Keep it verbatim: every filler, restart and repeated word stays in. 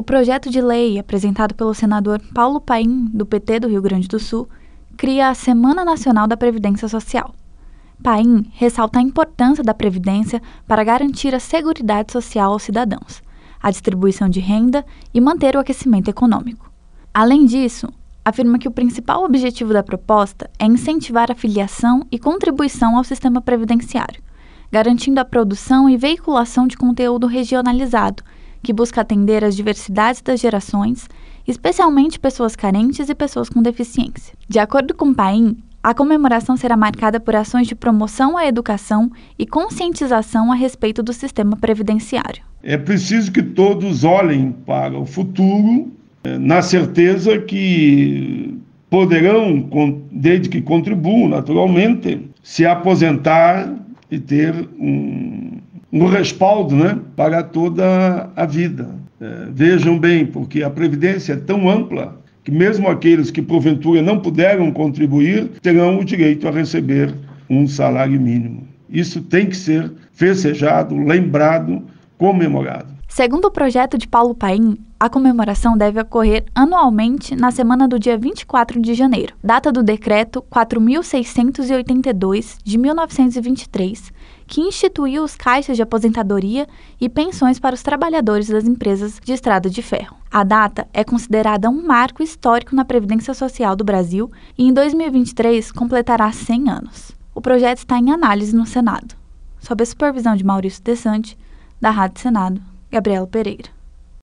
projeto de lei apresentado pelo senador Paulo Paim, do P T do Rio Grande do Sul, cria a Semana Nacional da Previdência Social. Paim ressalta a importância da Previdência para garantir a seguridade social aos cidadãos, a distribuição de renda e manter o aquecimento econômico. Além disso, afirma que o principal objetivo da proposta é incentivar a filiação e contribuição ao sistema previdenciário, garantindo a produção e veiculação de conteúdo regionalizado, que busca atender às diversidades das gerações, especialmente pessoas carentes e pessoas com deficiência. De acordo com Paim, a comemoração será marcada por ações de promoção à educação e conscientização a respeito do sistema previdenciário. É preciso que todos olhem para o futuro, na certeza que poderão, desde que contribuam naturalmente, se aposentar e ter um, um respaldo, né, para toda a vida. É, vejam bem, porque a Previdência é tão ampla que mesmo aqueles que porventura não puderam contribuir terão o direito a receber um salário mínimo. Isso tem que ser festejado, lembrado, comemorado. Segundo o projeto de Paulo Paim, a comemoração deve ocorrer anualmente na semana do dia vinte e quatro de janeiro, data do Decreto quatro mil seiscentos e oitenta e dois, de mil novecentos e vinte e três, que instituiu os caixas de aposentadoria e pensões para os trabalhadores das empresas de estrada de ferro. A data é considerada um marco histórico na Previdência Social do Brasil e em dois mil e vinte e três completará cem anos. O projeto está em análise no Senado, sob a supervisão de Maurício Desante, da Rádio Senado, Gabriela Pereira.